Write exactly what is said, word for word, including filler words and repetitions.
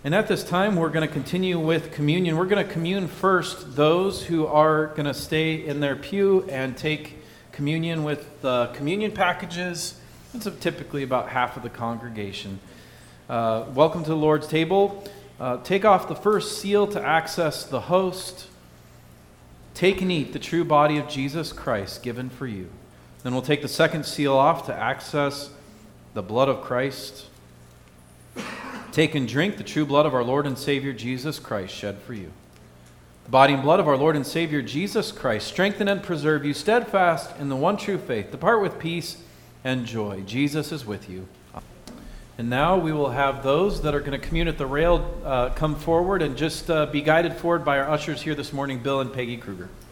And at this time, we're going to continue with communion. We're going to commune first those who are going to stay in their pew and take communion with the communion packages. It's typically about half of the congregation. Uh, welcome to the Lord's table. Uh, take off the first seal to access the host. Take and eat the true body of Jesus Christ given for you. Then we'll take the second seal off to access the blood of Christ. Take and drink the true blood of our Lord and Savior Jesus Christ shed for you. The body and blood of our Lord and Savior Jesus Christ strengthen and preserve you steadfast in the one true faith. Depart with peace and joy. Jesus is with you. And now we will have those that are going to commune at the rail uh, come forward and just uh, be guided forward by our ushers here this morning, Bill and Peggy Kruger.